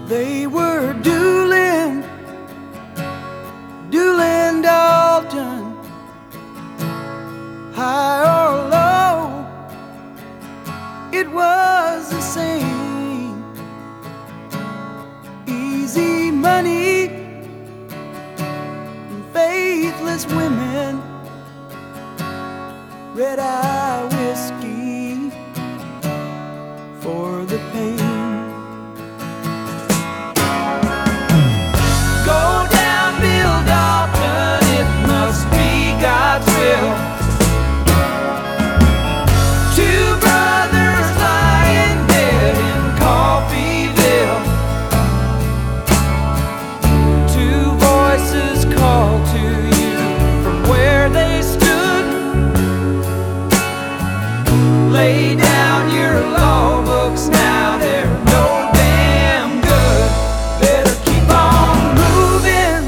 They were dueling Dalton, high or low, it was the same. Easy money and faithless women, red-eye whiskey for the pain. God's will. Two brothers lying dead in Coffeeville. Two voices call to you from where they stood. Lay down your law books now, they're no damn good. Better keep on moving.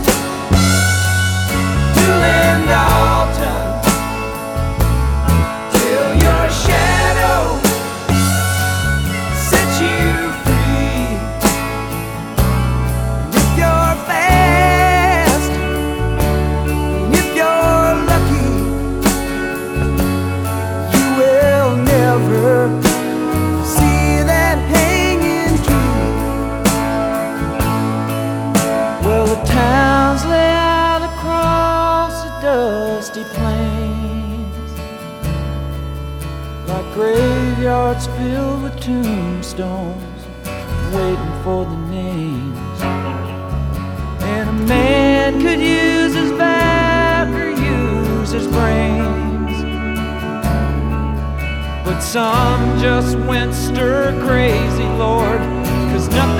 Towns lay out across the dusty plains, like graveyards filled with tombstones, waiting for the names. And a man could use his back or use his brains, but some just went stir crazy, Lord, 'cause nothing